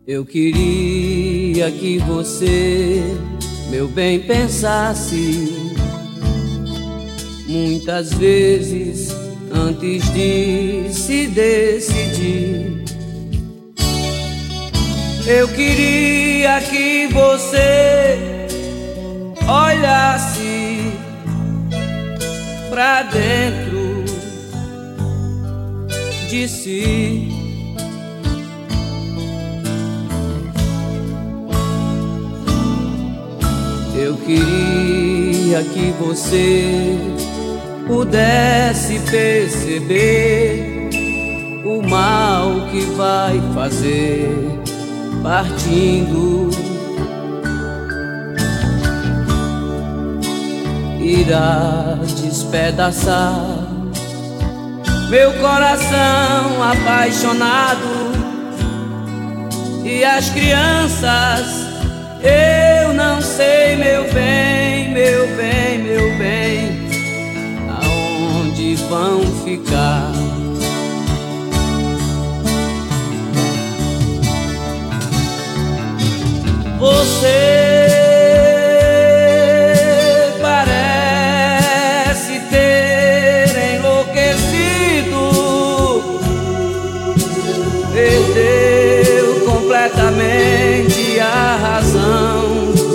Eu queria que você, meu bem, pensasse muitas vezes antes de se decidir. Eu queria que você olhasse pra dentro de si. Eu queria que você pudesse perceber o mal que vai fazer partindo. Irá despedaçar meu coração apaixonado e as crianças. Eu não sei, meu bem, meu bem, meu bem, aonde vão ficar. Você parece ter enlouquecido, perdeu completamente a razão.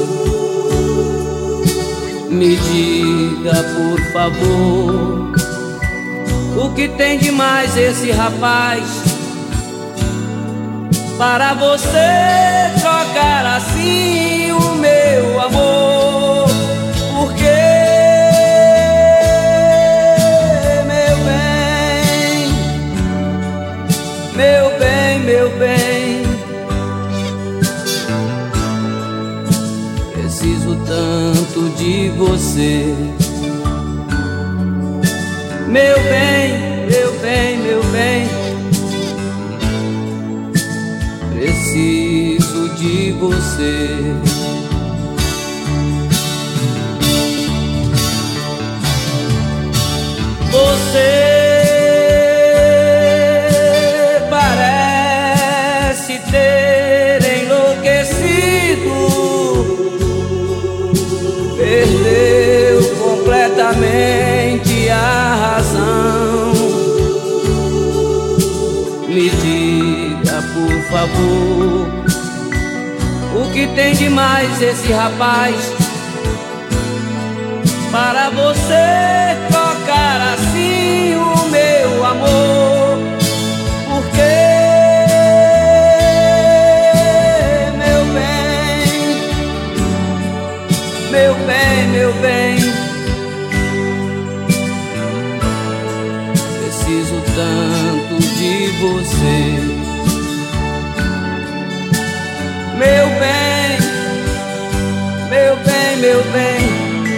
Me diga, por favor, o que tem de mais esse rapaz para você trocar assim o meu amor? Porque, meu bem, meu bem, meu bem, preciso tanto de você. Meu bem, meu bem, meu bem, preciso de você. Você parece ter enlouquecido, perdeu completamente a razão. Me diga, por favor, o que tem de mais esse rapaz para você trocar assim o meu amor? Porque, meu bem, meu bem, meu bem, preciso tanto de você. Meu bem, meu bem, meu bem,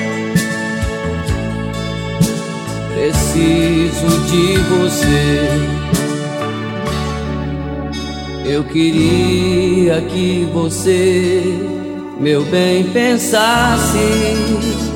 preciso de você. Eu queria que você, meu bem, pensasse